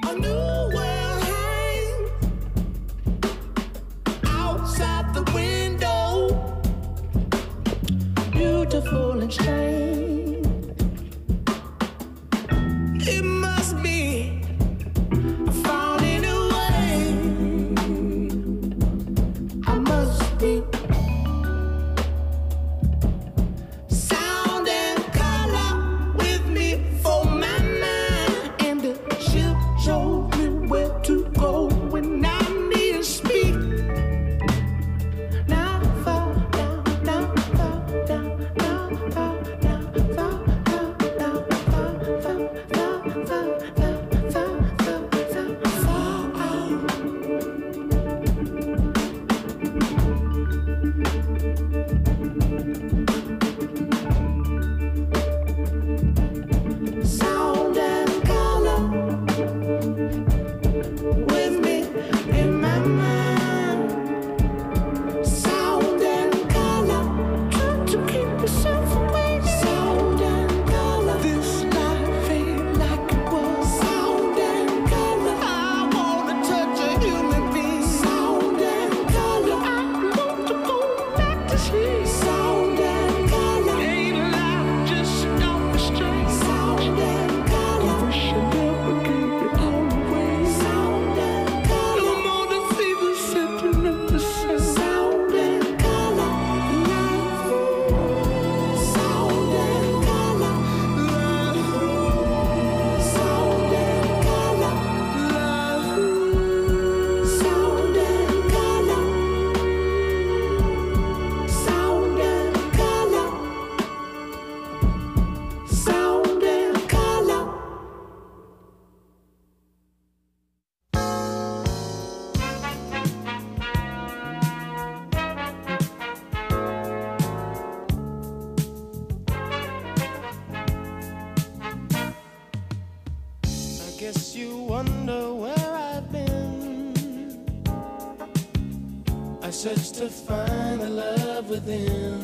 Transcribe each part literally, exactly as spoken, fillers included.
A new world hangs outside the window, beautiful and strange. It must be found in a way. I must be. Sound and color with me for my mind, and the ship shows me where to go when I need to speak. Now fall down, now fall down, now fall down, fall down, now fall, fall, fall, fall, fall, fall, fall, fall, fall out. Sound and color with me in my mind. Sound and color, try to keep yourself away. Sound and color, this life ain't like it was. Sound and color, I wanna touch a human being. Sound and color, I want to go back to sleep. Sound and color, ain't life just off the street. Sound and color, I wish I never gave it all away. Sound and color, no more to see the center of the sun. Sound and color, love. Sound and color, love. Sound and color, love. Sound and color, sound and color, sound and color. I guess you wonder where I've been. I searched to find the love within.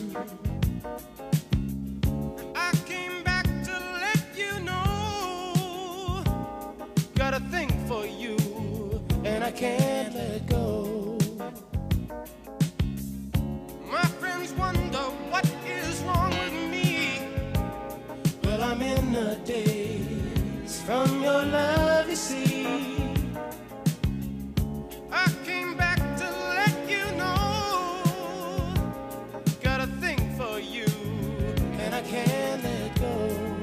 I came back to let you know, got a thing for you, and I can't let go. My friends wonder what is wrong with me. Well, I'm in a daze from your love, you see. I came back to let you know, got a thing for you, and I can't let go.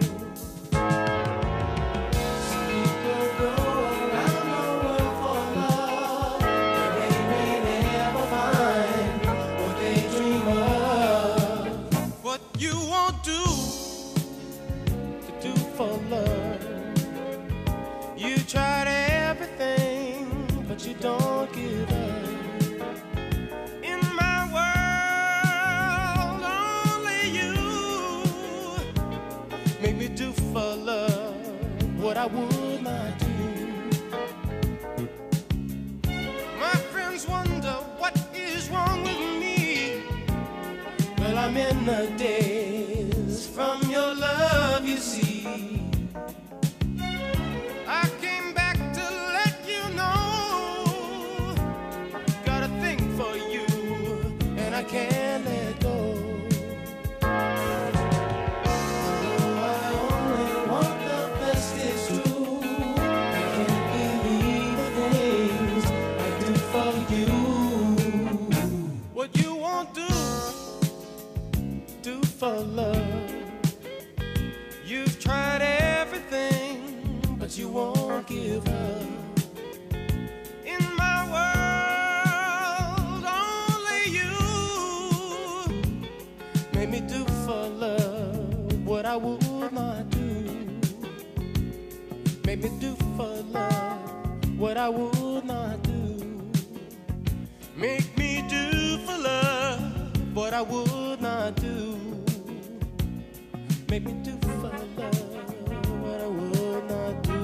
Some people go around the world for love, but they may never find what they dream of. What you won't do to do for love. You tried everything, but you don't give up. In my world, only you make me do for love what I would not do. My friends wonder what is wrong with me. Well, I'm in the daze from your love, you see. I came back to let you know, got a thing for you, and I can't let go. Oh, I only want the best, it's true. I can't believe the things I do for you. What you won't do, do for love. You've tried everything, but you won't give up. In my world, only you make me do for love what I would not do. Make me do for love what I would not do. Make me do for love what I would not do. Make me do for love what I would not do.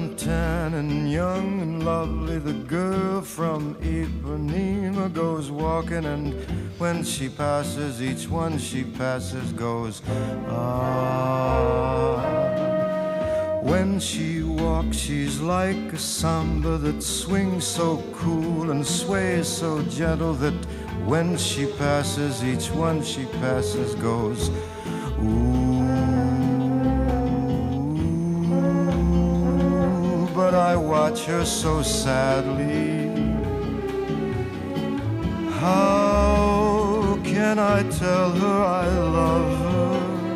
and tan and young and lovely, the girl from Ipanema goes walking, and when she passes, each one she passes goes, ah. When she walks, she's like a samba that swings so cool and sways so gentle that when she passes, each one she passes goes, ooh. But I watch her so sadly. How can I tell her I love her?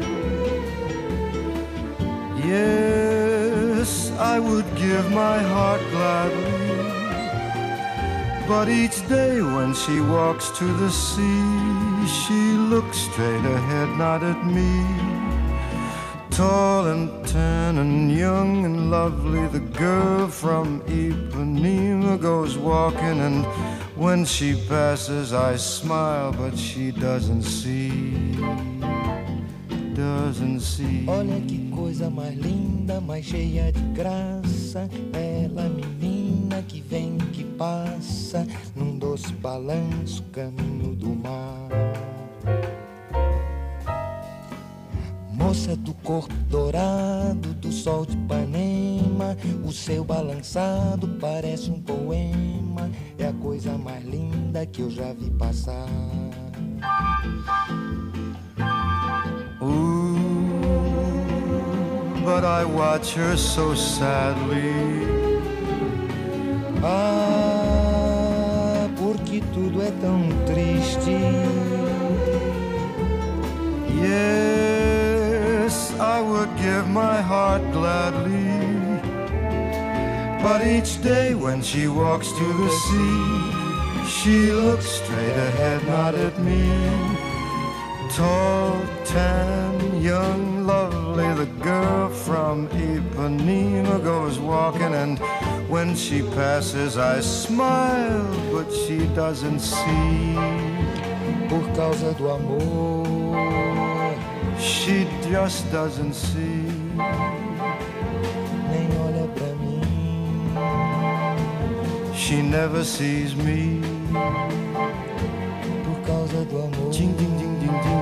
Yes, I would give my heart gladly, but each day when she walks to the sea, she looks straight ahead, not at me. Tall and tan and young and lovely, the girl from Ipanema goes walking, and when she passes I smile, but she doesn't see, doesn't see. Olha que coisa mais linda, mais cheia de graça, ela menina que vem, que passa, num doce balanço, caminho do mar. Moça do corpo dourado, do sol de Ipanema, o seu balançado parece um poema, é a coisa mais linda que eu já vi passar. Ooh, but I watch her so sadly. Ah, porque tudo é tão triste. Yes, I would give my heart gladly, but each day when she walks to the sea, she looks straight ahead, not at me. Tall, tan, young, lovely, the girl from Ipanema goes walking, and when she passes I smile, but she doesn't see. Por causa do amor, she just doesn't see. Nem olha pra mim, she never sees me. Por causa do amor, ding, ding, ding, ding, ding, ding.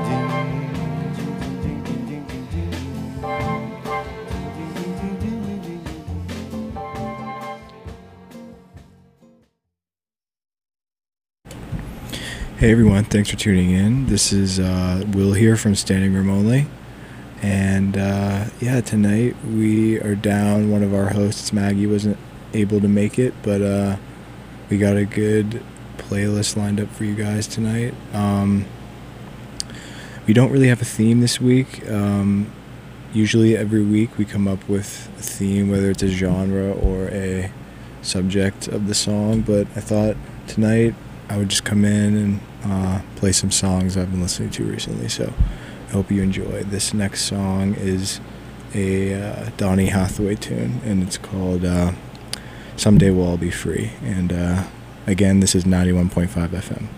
Hey everyone, thanks for tuning in. This is uh, Will here from Standing Room Only. And uh, yeah, tonight we are down. One of our hosts, Maggie, wasn't able to make it, but uh, we got a good playlist lined up for you guys tonight. Um, we don't really have a theme this week. Um, usually every week we come up with a theme, whether it's a genre or a subject of the song, but I thought tonight I would just come in and uh, play some songs I've been listening to recently, so I hope you enjoy. This next song is a uh, Donny Hathaway tune, and it's called uh, Someday We'll All Be Free. And uh, again, this is ninety-one point five F M.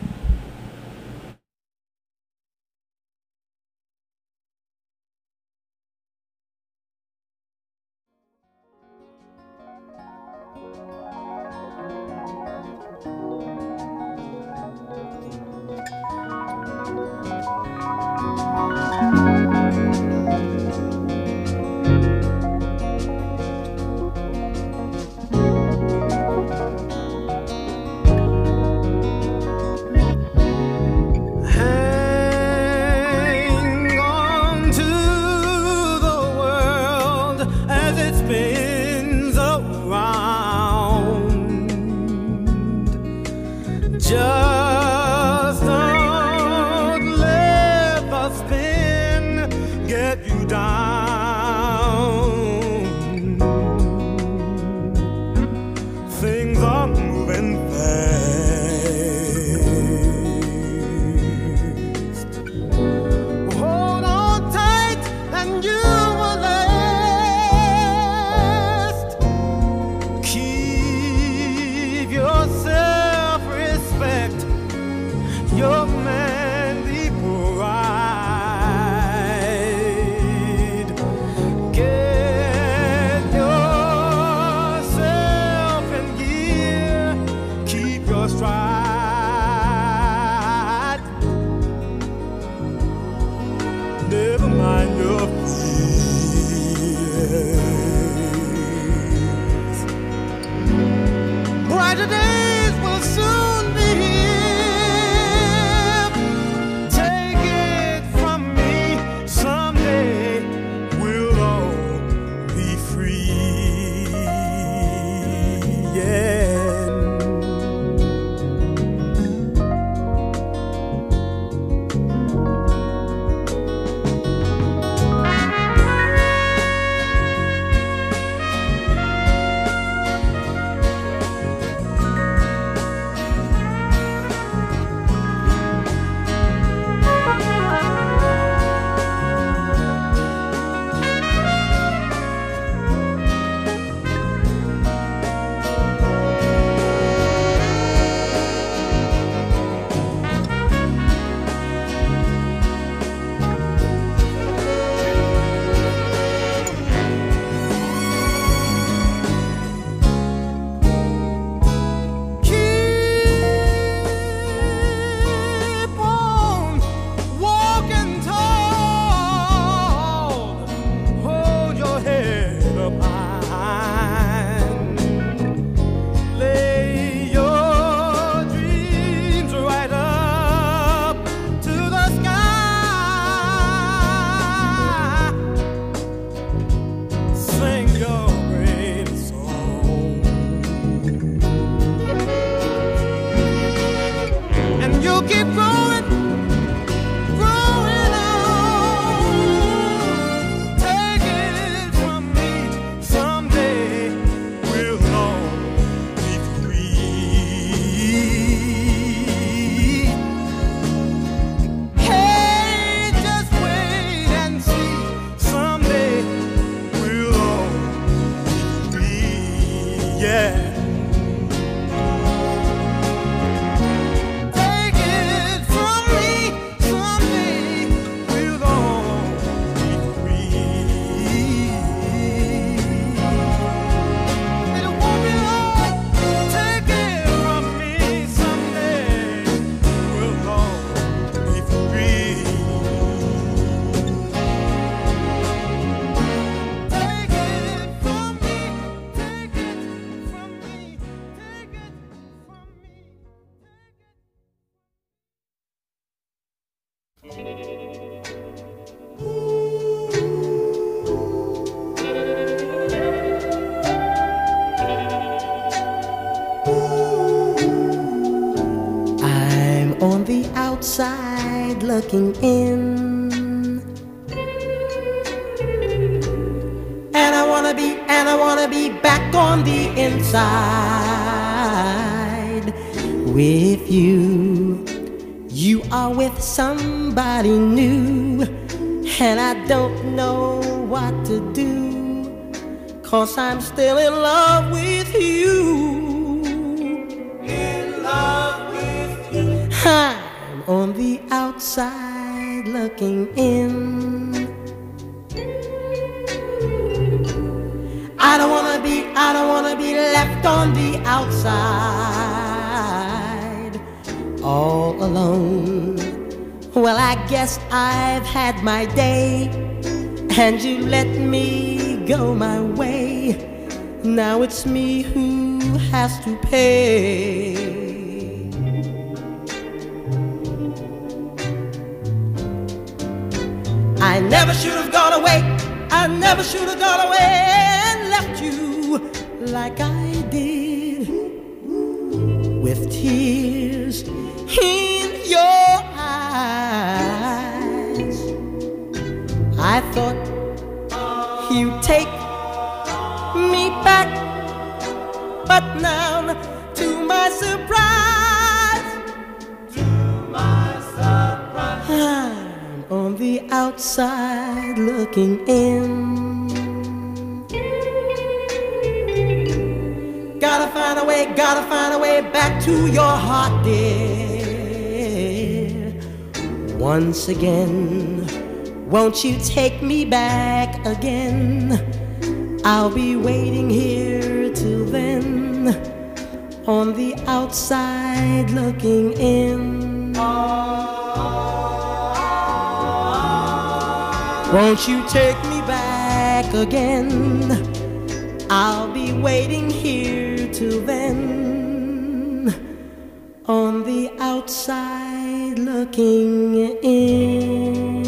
Better days will soon be here. Take it from me, someday we'll all be free. Yeah. Outside looking in, and I wanna be, and I wanna be back on the inside with you. You are with somebody new, and I don't know what to do, 'cause I'm still in love with you. In love with you. Ha! On the outside looking in, I don't wanna be, I don't wanna be left on the outside all alone. Well, I guess I've had my day, and you let me go my way. Now it's me who has to pay. I never should have gone away, I never should have gone away and left you like I did, with tears in your eyes. I thought you'd take me back, but now, to my surprise, to my surprise, on the outside looking in. Gotta find a way, gotta find a way back to your heart, dear. Once again, won't you take me back again? I'll be waiting here till then, on the outside looking in. Won't you take me back again? I'll be waiting here till then. on the outside looking in.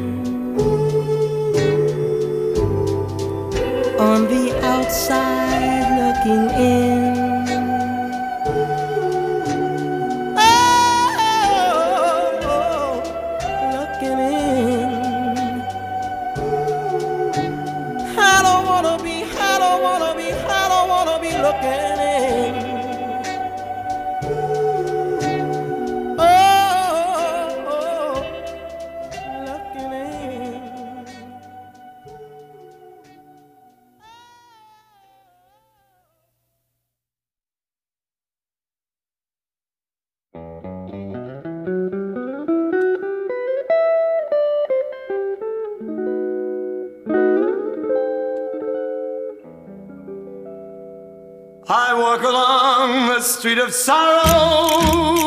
On the outside looking in. Oh, looking in. I don't wanna be, I don't wanna be, I don't wanna be looking in. I walk along the street of sorrow,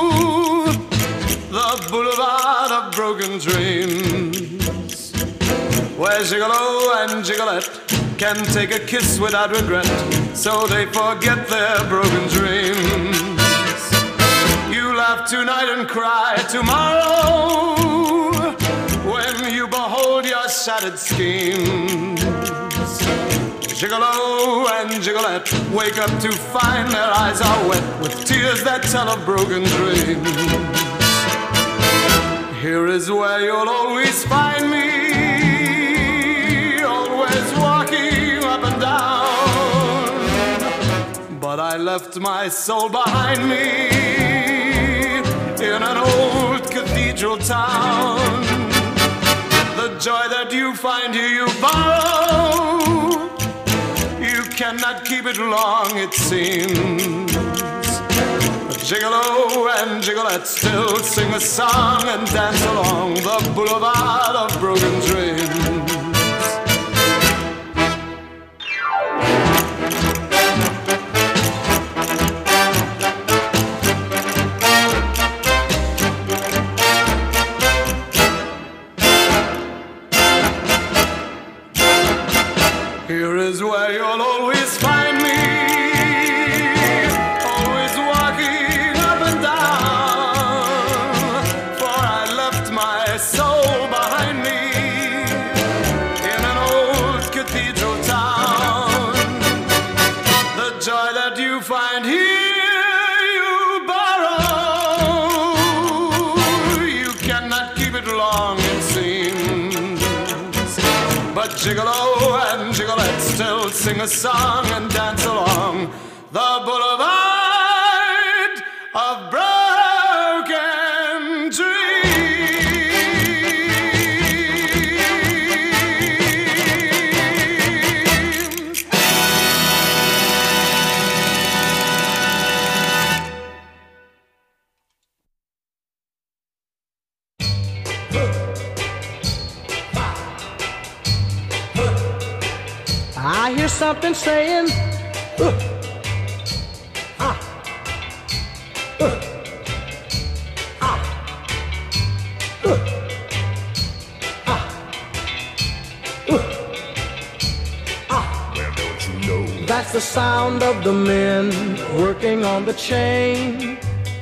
the boulevard of broken dreams, where Gigolo and Gigolette can take a kiss without regret, so they forget their broken dreams. You laugh tonight and cry tomorrow when you behold your shattered schemes. Gigolo and Gigolette wake up to find their eyes are wet with tears that tell of broken dreams. Here is where you'll always find me, always walking up and down. But I left my soul behind me in an old cathedral town. The joy that you find here you borrow, you cannot keep it long, it seems. But Gigolo and Gigolette still sing a song and dance along the boulevard of broken dreams. Here is where you'll always find me, always walking up and down. For I left my soul behind me in an old cathedral town. The joy that you find here you borrow, you cannot keep it long, it seems. But Gigolo and Gigolette still sing a song and dance along the boulevard of broken dreams. I hear something saying, uh, ah, uh, ah, uh, ah, uh, ah. Well, don't you know? That's the sound of the men working on the chain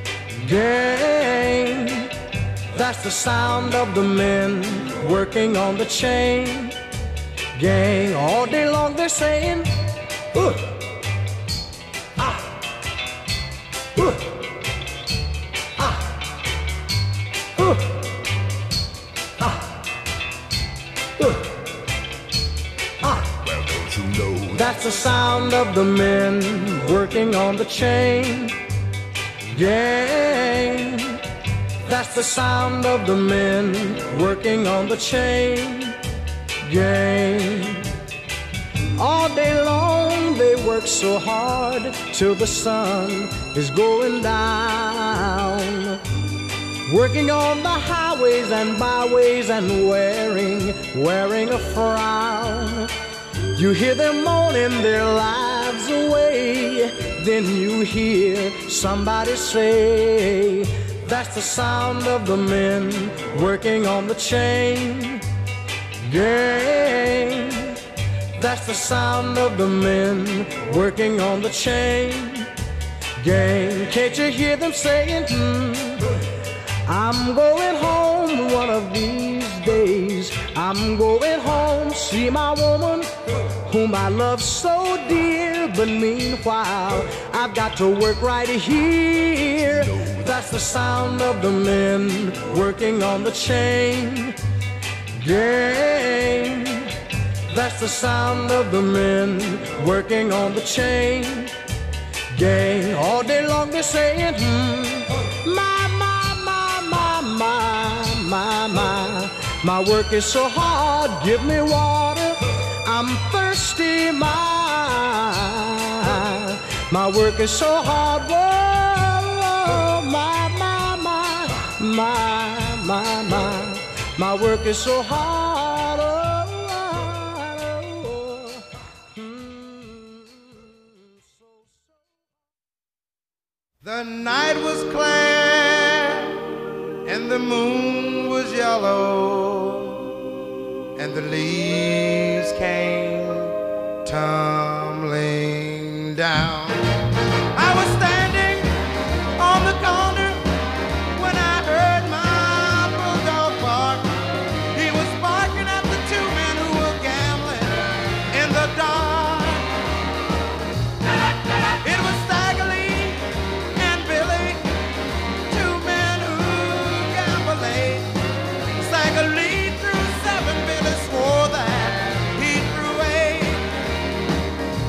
gang. That's the sound of the men working on the chain gang. All day long they're saying, uh, ah, uh, ah, uh, ah, uh, ah. Well, don't you know? That's the sound of the men working on the chain gang. That's the sound of the men working on the chain gang. All day long they work so hard till the sun is going down, working on the highways and byways and wearing, wearing a frown. You hear them moaning their lives away, then you hear somebody say, that's the sound of the men working on the chain gang. That's the sound of the men working on the chain Gang, can't you hear them saying, hmm, I'm going home one of these days. I'm going home, see my woman, whom I love so dear. But meanwhile, I've got to work right here. That's the sound of the men working on the chain gang. That's the sound of the men working on the chain gang. All day long they're saying, hmm, my, my, my, my, my, my, my. My work is so hard, give me water, I'm thirsty, my. My work is so hard, whoa, my, my, my, my, my, my. My work is so hard, oh, oh, oh. Hmm. The night was clear and the moon was yellow and the leaves came tumbling down. I was standing on the corner when I heard my bulldog bark. He was barking at the two men who were gambling in the dark. It was Stagger Lee and Billy, two men who gamble late. Stagger Lee threw seven, Billy swore that he threw eight.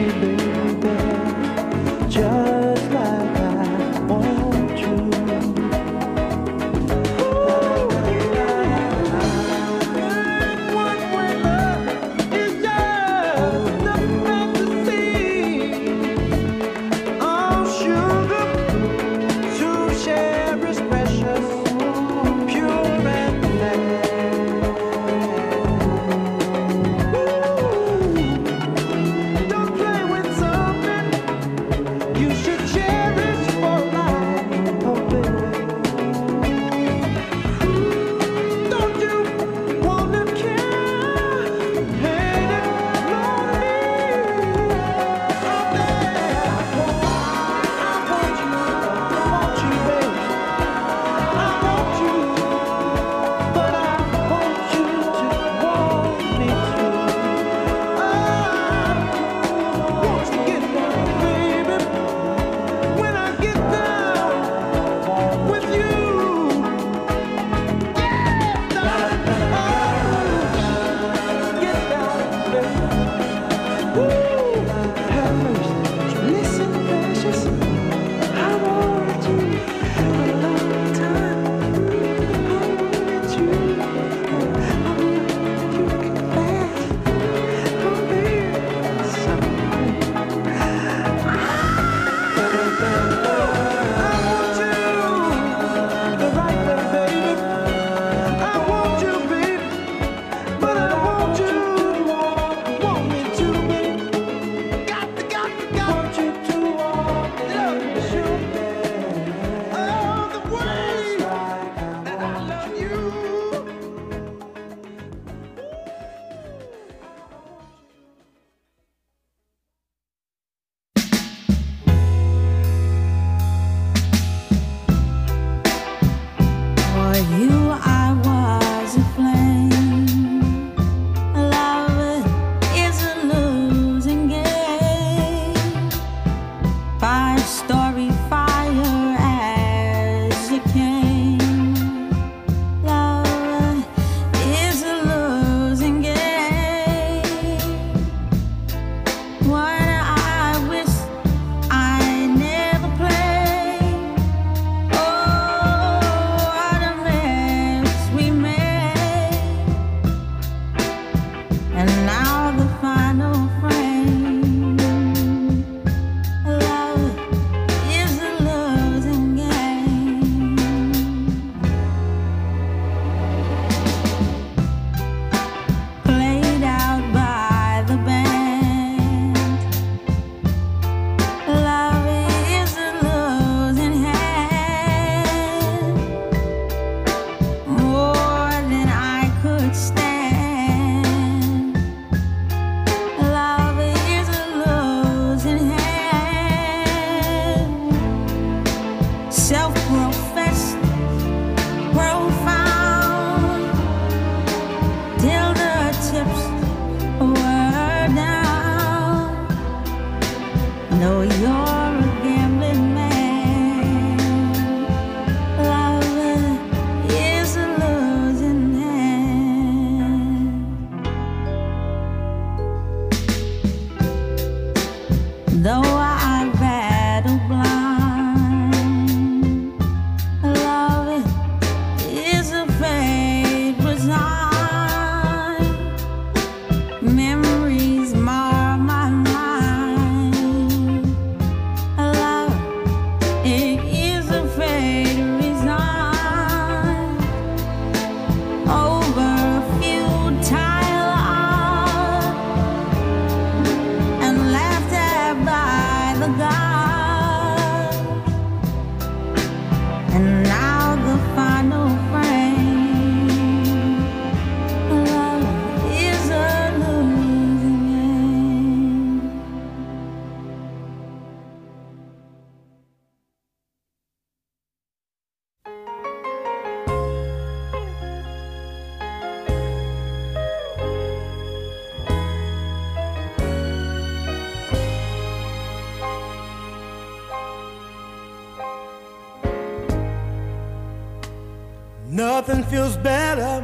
Nothing feels better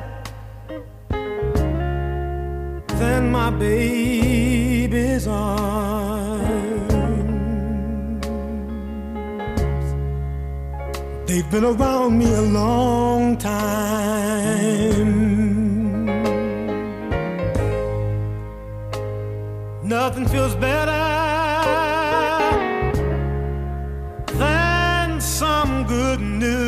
than my baby's arms. They've been around me a long time. Nothing feels better than some good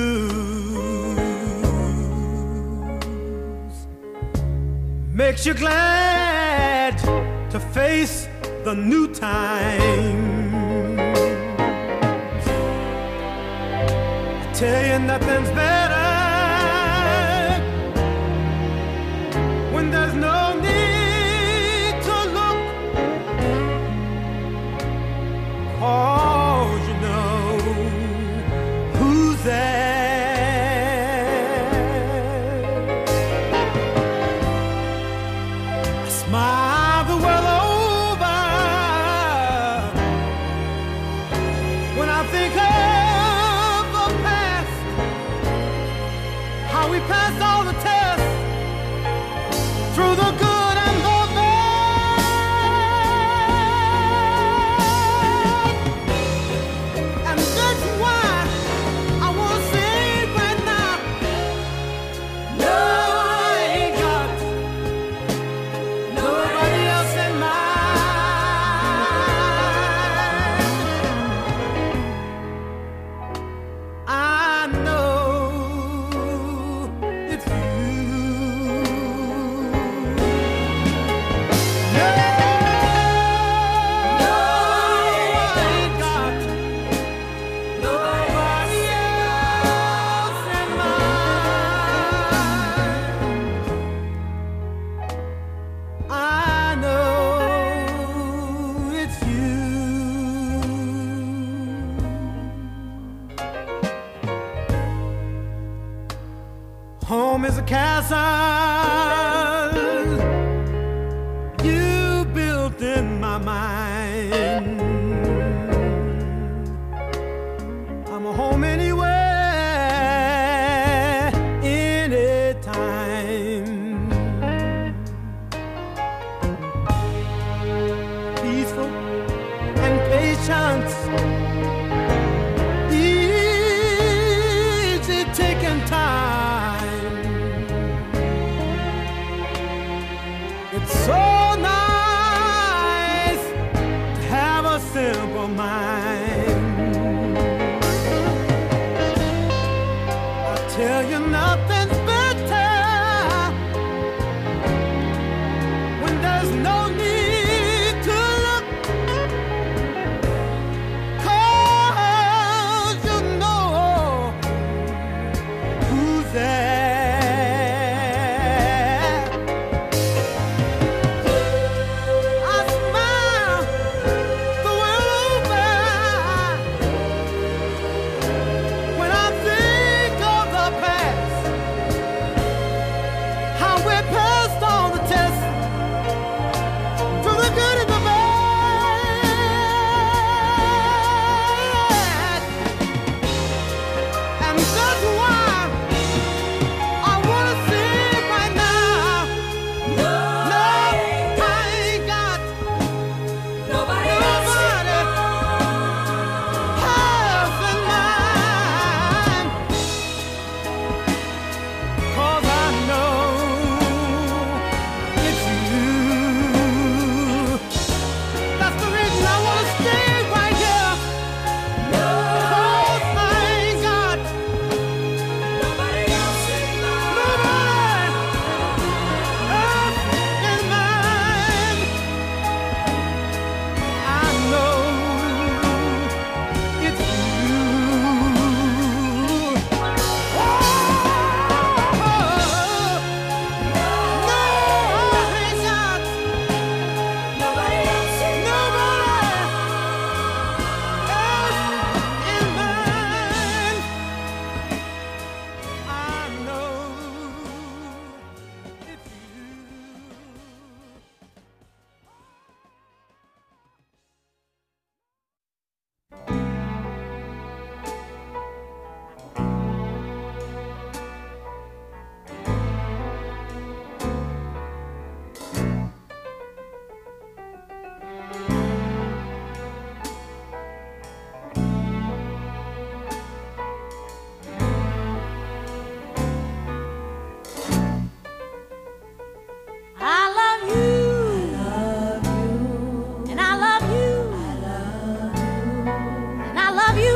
news. Makes you glad to face the new time. I tell you nothing's better when there's no need to look. 'Cause you know who's there. I smile the world over when I think of the past, how we passed all the tests through the good and the bad. And that's why I want to say right now, no, I ain't got nobody else in mind. I know it's you. No, no, I ain't got nobody else in mind. I know it's you. Home is a castle you built in my mind. I'm a home anywhere, anytime. Peaceful and patience, easy taking time. It's so nice to have a simple mind. I tell you nothing's better when there's no need to look. 'Cause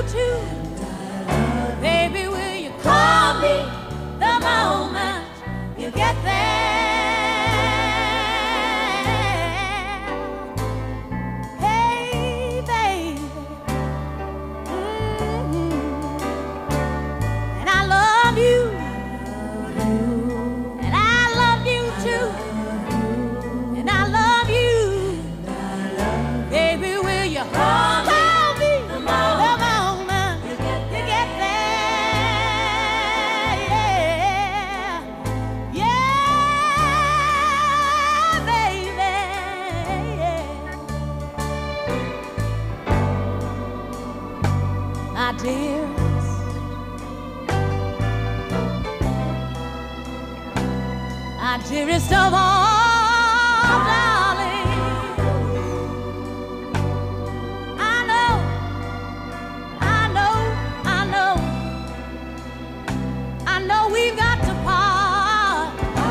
too. Baby, will you call me the moment you get there? Hey, baby. Mm-hmm. And I love you. And I love you too. And I love you. Baby, will you call me the moment you get there? Yeah, yeah, baby. My dearest, my dearest of all, darling. I know, I know, I know, I know we've got to part.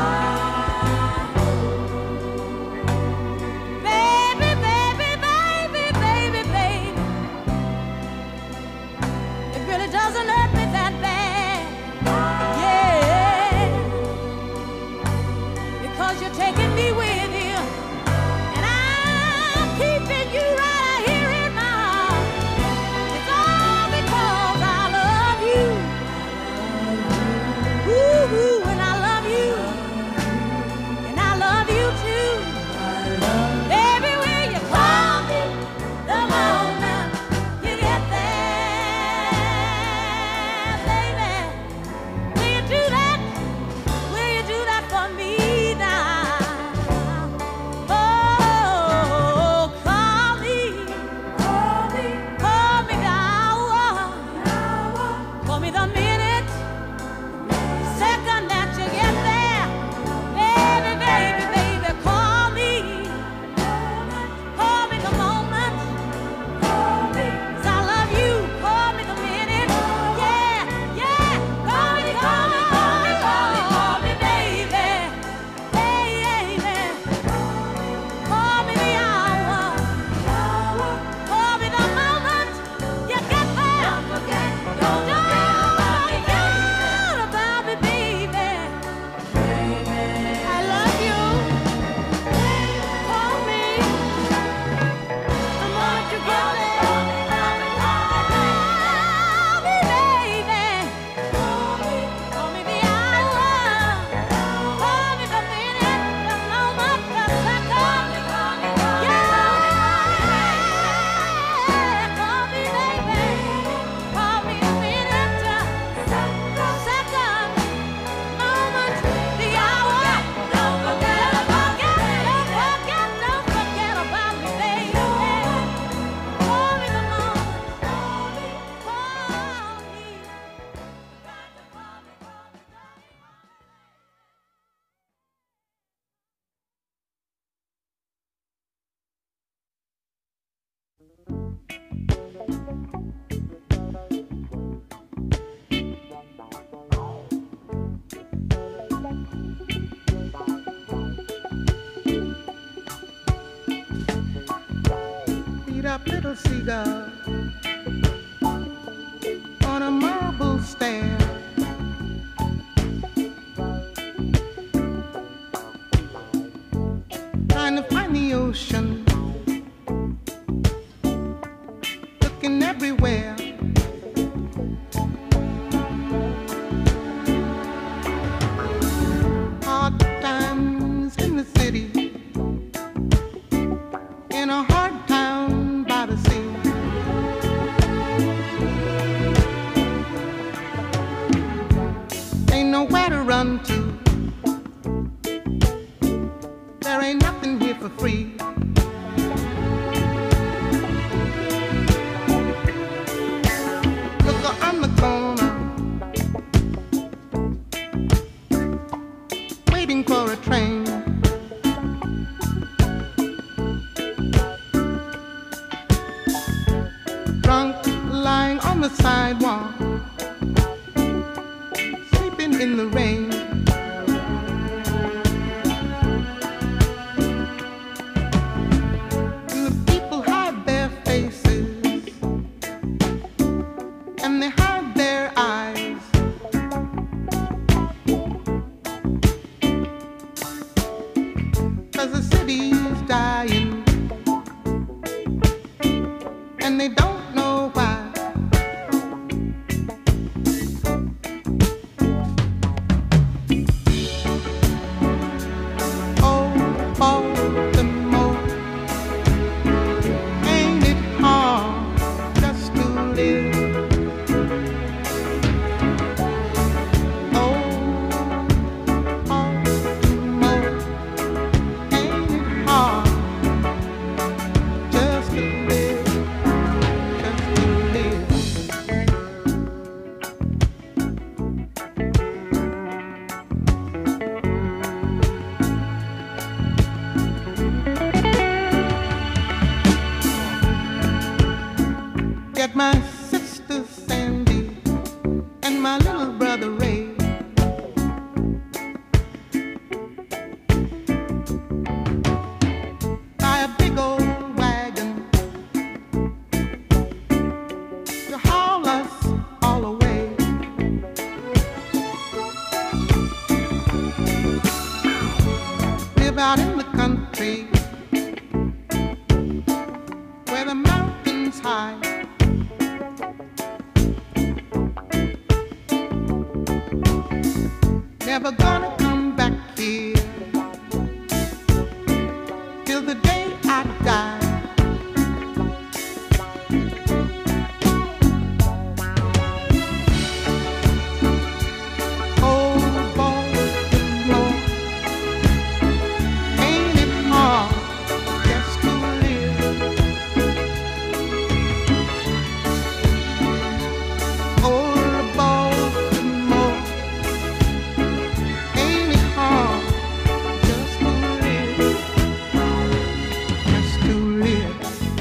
Baby, baby, baby, baby, baby. It really doesn't hurt me that bad. Yeah. Because you're taking me with you. And I'm keeping you right here in my heart. It's all because I love you. Ooh, and I love you. And I love you too. Baby, will you call me the moment you get there? Baby, will you do that? Will you do that for me now? Oh, call me. Call me. Call me the hour. Call me the minute. Second that you get there. Baby, baby, baby, call me. Call me the moment. Call me. 'Cause I love you. Call me the minute. Yeah, yeah. Call me, call me, call me, call me, call me, baby. Hey, hey, hey. Call me the hour. Call me the moment you get there. Don't forget, don't forget about me, baby. I love you. Call me the moment you get there. Call me, baby. Call me the hour. Call me the minute, the moment, the second. Yeah, call me, baby. Call me the minute, the second, moment, the hour. Don't forget, don't forget, don't forget, don't forget about me, baby. Call me the moment. Call me, call me. Beat up little seagull on a marble stair. Trying to find the ocean, looking everywhere. Hard times in the city, in a hard town by the sea. Ain't nowhere to run to. There ain't nothing here for free. Look on the corner, waiting for a train. Drunk, lying on the sidewalk, sleeping in the rain. And the people hide their faces and they don't know why. Oh, Baltimore, ain't it hard just to live? Oh, Baltimore, ain't it hard just to live, just to live? Got my sister Sandy and my little brother Ray. Buy a big old wagon to haul us all away. Live out in the country where the mountains high. Never gonna come back here till the day I die. Oh, Baltimore, ain't it hard just to live? Oh, Baltimore, ain't it hard just to live? Just to live.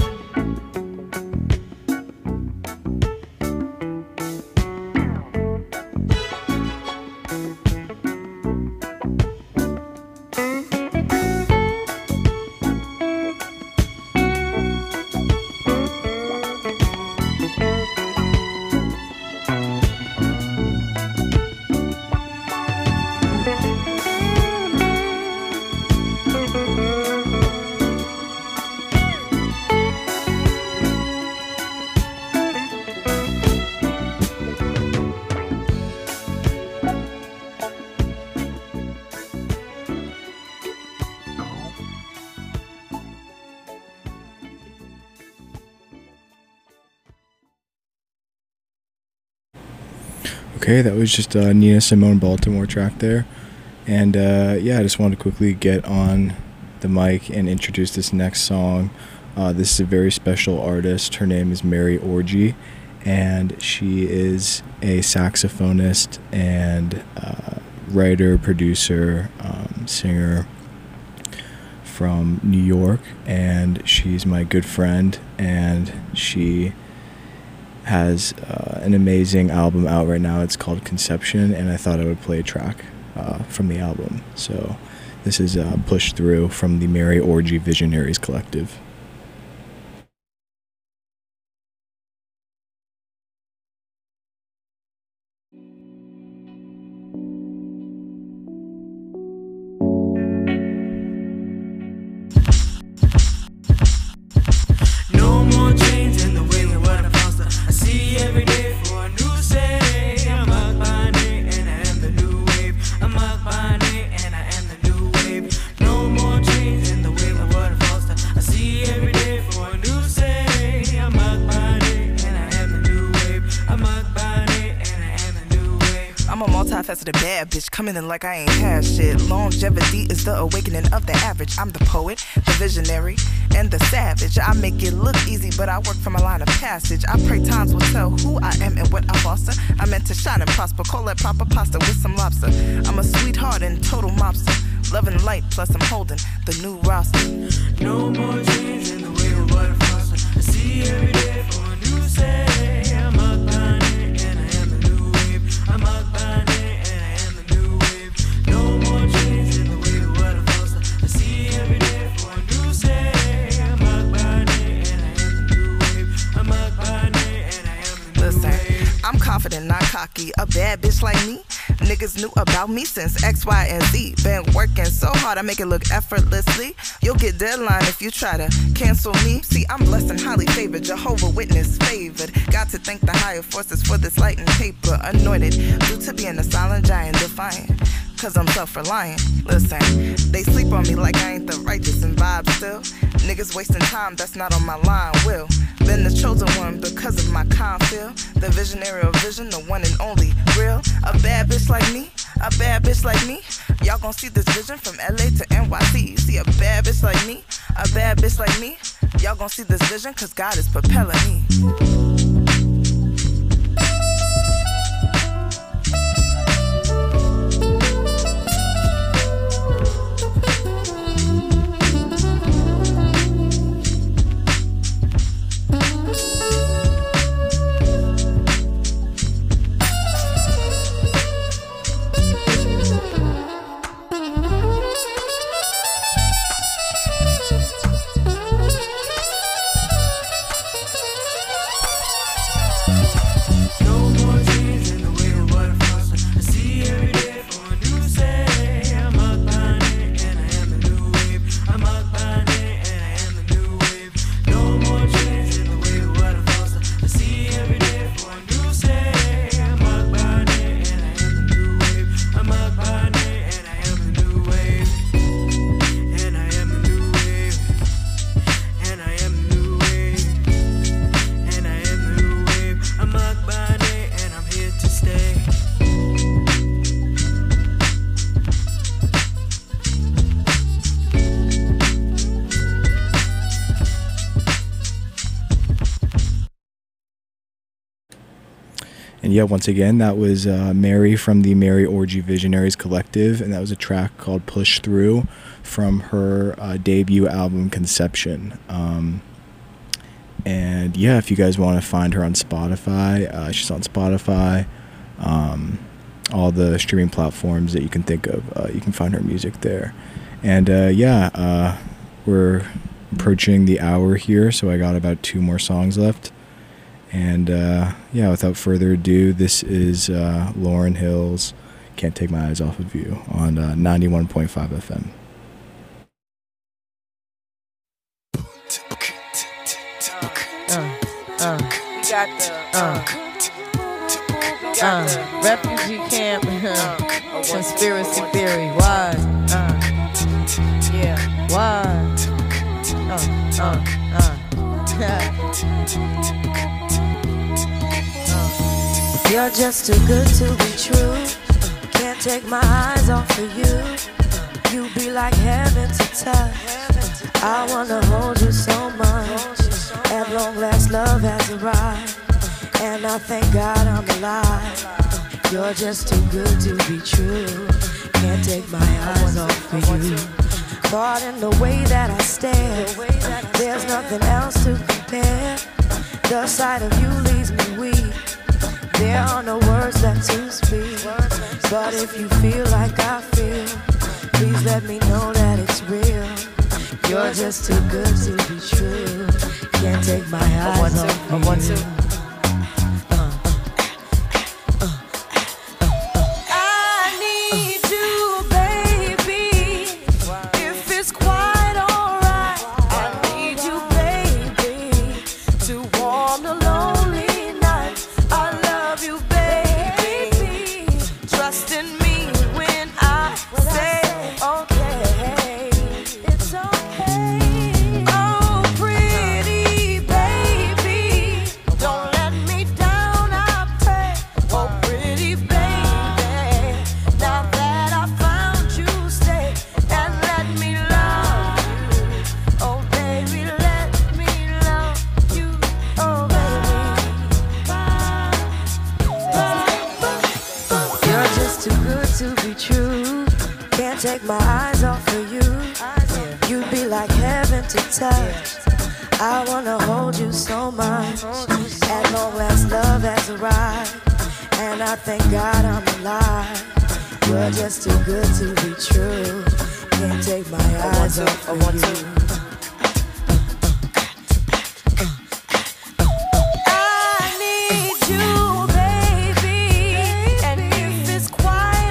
Okay, that was just a Nina Simone Baltimore track there. And uh, yeah, I just wanted to quickly get on the mic and introduce this next song. Uh, this is a very special artist. Her name is Mary Orgy, and she is a saxophonist and uh, writer, producer, um, singer from New York. And she's my good friend, and she has uh, an amazing album out right now. It's called Conception, and I thought I would play a track uh, from the album. So this is uh, Push Through from the Mary Orgy Visionaries Collective. No more chains in the way of what I'm foster. I see every day for a new say. I'm up by day and I am the new wave. I'm up by day and I am the new wave. No more chains in the way of what I'm foster. I see every day for a new say. I'm up by day and I am the new wave. I'm up by day and I am the new wave. I'm a multifaceted bad bitch, coming in like I ain't had shit. Longevity is the awakening of the average. I'm the poet, the visionary, and the savage. I make it look easy, but I work from a line of passage. I pray times will tell who I am and what I foster. I meant to shine and prosper, call that proper pasta with some lobster. I'm a sweetheart and total mobster, loving light, plus I'm holding the new roster. No more chains in the way of what I'm foster. I see every day for a new say. I'm up by day and I am the new wave. I'm up by day and I am the new wave. No more chains in the way of what I'm foster. I see every day for a new say. I'm up by day and I am the new wave. I'm up by day and I am the new Listen, wave. I'm confident, not cocky. A bad bitch like me Niggas knew about me since X, Y, and Z. Been working so hard, I make it look effortlessly. You'll get deadline if you try to cancel me. See, I'm blessed and highly favored, Jehovah Witness favored. Got to thank the higher forces for this light and paper. Anointed, due to being a silent giant, defiant. Cause I'm self-reliant. Listen, they sleep on me like I ain't the righteous and vibe still. Niggas wasting time, that's not on my line, will. Been the chosen one because of my confidence. The visionary of vision, the one and only real. A bad bitch like me, a bad bitch like me. Y'all gon' see this vision from L A to N Y C. See a bad bitch like me, a bad bitch like me. Y'all gon' see this vision cause God is propelling me. And yeah, once again, that was uh, Mary from the Mary Orgy Visionaries Collective, and that was a track called Push Through from her uh, debut album, Conception. Um, and yeah, if you guys want to find her on Spotify, uh, she's on Spotify, um, all the streaming platforms that you can think of, uh, you can find her music there. And uh, yeah, uh, we're approaching the hour here, so I got about two more songs left. And uh, yeah, without further ado, this is uh, Lauryn Hill's Can't Take My Eyes Off of You on uh, ninety-one point five F M. Uh, uh, We got the, uh, we got uh, the, refugee camp, uh, conspiracy theory, why? Uh, yeah, why? Uh, uh, uh. You're just too good to be true. Can't take my eyes off of you. You be like heaven to touch. I wanna hold you so much. At long last, love has arrived, and I thank God I'm alive. You're just too good to be true. Can't take my eyes off of you. Caught in the way that I stare. There's nothing else to compare. The sight of you leaves me weak. There are no words left to speak. But if you feel like I feel, please let me know that it's real. You're just too good to be true. Can't take my eyes off you. Take my eyes off of you. You'd be like heaven to touch. I wanna hold you so much. At long last, love has arrived, and I thank God I'm alive. You're just too good to be true. Can't take my eyes off of you. I need you, baby, and if it's quiet.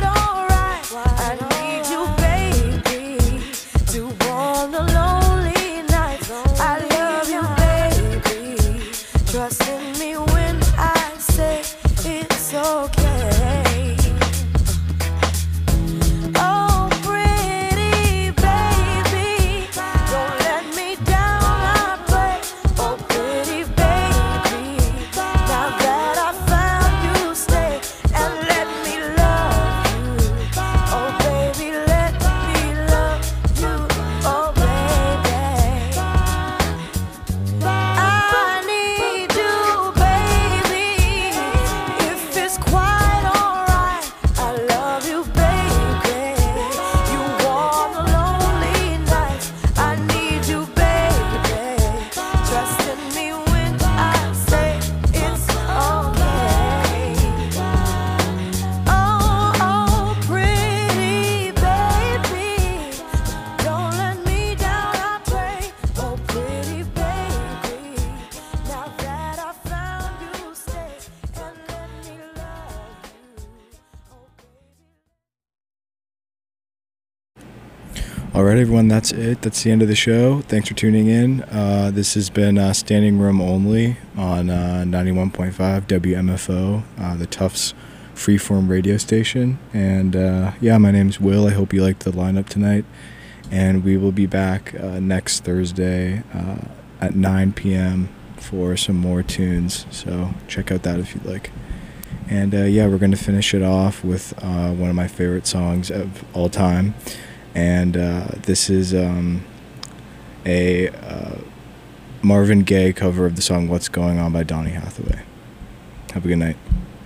All right, everyone, that's it. That's the end of the show. Thanks for tuning in. Uh, this has been uh, Standing Room Only on uh, ninety-one point five W M F O, uh, the Tufts Freeform radio station. And uh, yeah, my name's Will. I hope you liked the lineup tonight. And we will be back uh, next Thursday uh, at nine p.m. for some more tunes. So check out that if you'd like. And uh, yeah, we're going to finish it off with uh, one of my favorite songs of all time. And uh, this is um, a uh, Marvin Gaye cover of the song What's Going On by Donny Hathaway. Have a good night.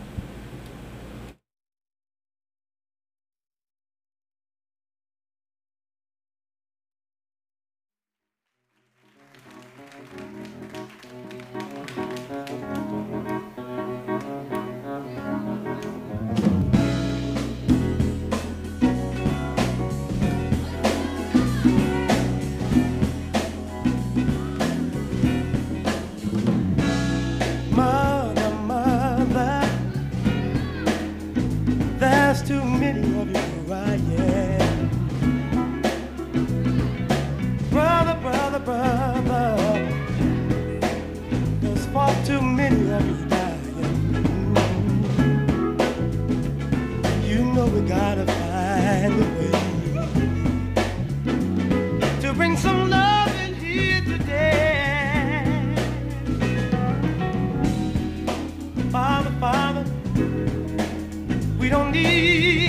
Mother, mother, there's too many of you crying. Brother, brother, brother, there's far too many of you dying. You know we gotta find a way to bring some love in here today. Father, Father, we don't need